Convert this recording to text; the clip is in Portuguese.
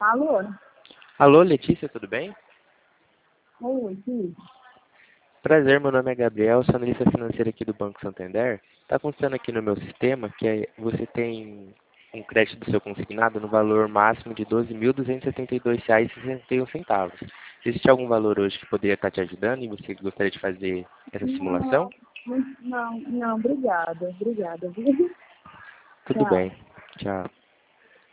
Alô? Alô, Letícia, tudo bem? Oi, sim. Prazer, meu nome é Gabriel, sou analista financeiro aqui do Banco Santander. Está constando aqui no meu sistema que você tem um crédito do seu consignado no valor máximo de R$ 12.272,61. Existe algum valor hoje que poderia estar te ajudando e você gostaria de fazer essa simulação? Não, não, obrigada, viu? Tudo Tchau. bem. Tchau.